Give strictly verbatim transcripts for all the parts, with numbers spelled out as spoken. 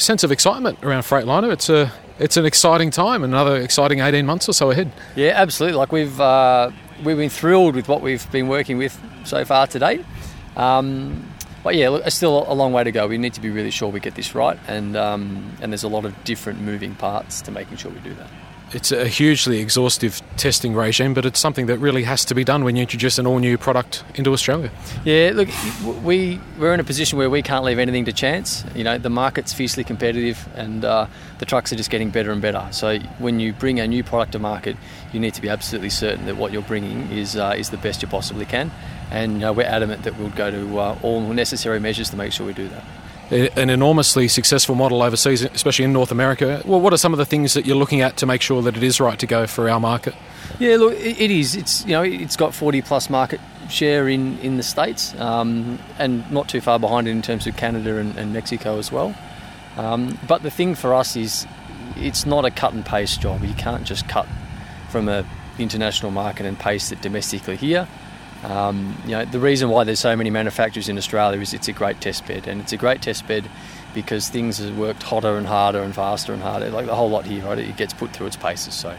sense of excitement around Freightliner. It's a it's an exciting time, another exciting eighteen months or so ahead. Yeah, absolutely. Like we've uh, we've been thrilled with what we've been working with so far to date. Um, but yeah, look, it's still a long way to go. We need to be really sure we get this right, and um, and there's a lot of different moving parts to making sure we do that. It's a hugely exhaustive testing regime, but it's something that really has to be done when you introduce an all-new product into Australia. Yeah, look, we, we're in a position where we can't leave anything to chance. You know, the market's fiercely competitive, and uh, the trucks are just getting better and better. So when you bring a new product to market, you need to be absolutely certain that what you're bringing is uh, is the best you possibly can. And you know, we're adamant that we'll go to uh, all necessary measures to make sure we do that. An enormously successful model overseas, especially in North America. Well, what are some of the things that you're looking at to make sure that it is right to go for our market? Yeah, look, it is. It's you know, it's got forty plus market share in, in the States, um, and not too far behind it in terms of Canada and, and Mexico as well. Um, but the thing for us is, it's not a cut and paste job. You can't just cut from a international market and paste it domestically here. Um, you know, the reason why there's so many manufacturers in Australia is it's a great test bed, and it's a great test bed because things have worked hotter and harder and faster and harder. Like the whole lot here, right? It gets put through its paces. So,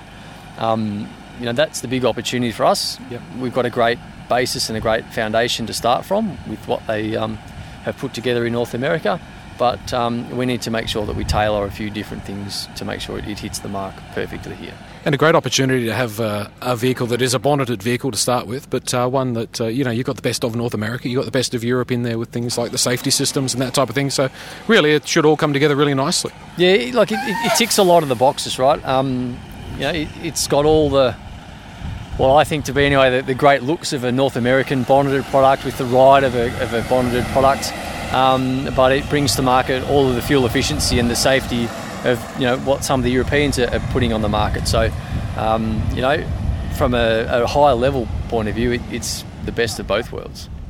um, you know, that's the big opportunity for us. Yep. We've got a great basis and a great foundation to start from with what they um, have put together in North America. But um, we need to make sure that we tailor a few different things to make sure it, it hits the mark perfectly here. And a great opportunity to have uh, a vehicle that is a bonneted vehicle to start with, but uh, one that, uh, you know, you've got the best of North America, you've got the best of Europe in there with things like the safety systems and that type of thing. So really it should all come together really nicely. Yeah, like it, it, it ticks a lot of the boxes, right? Um, you know, it, it's got all the, well, I think to be anyway, the, the great looks of a North American bonneted product with the ride of a, of a bonneted product. Um, but it brings to market all of the fuel efficiency and the safety of, you know, what some of the Europeans are, are putting on the market. So, um, you know, from a, a higher level point of view, it, it's the best of both worlds.